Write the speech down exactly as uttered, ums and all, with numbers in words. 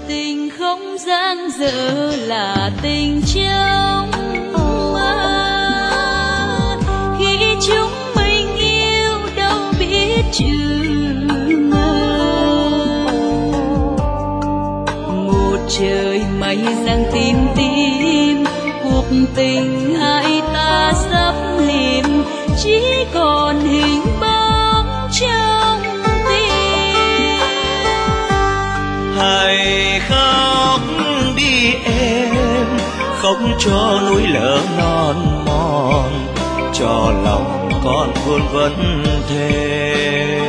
tình không dang dở là tình trong mơ. Khi chúng mình yêu đâu biết chừng mơ. Một trời mây giăng tim tim, cuộc tình hai ta sắp lìa, chỉ còn hình bóng trong tim. Hãy khóc đi em, không cho núi lở non mòn, cho lòng con buồn vẫn thề.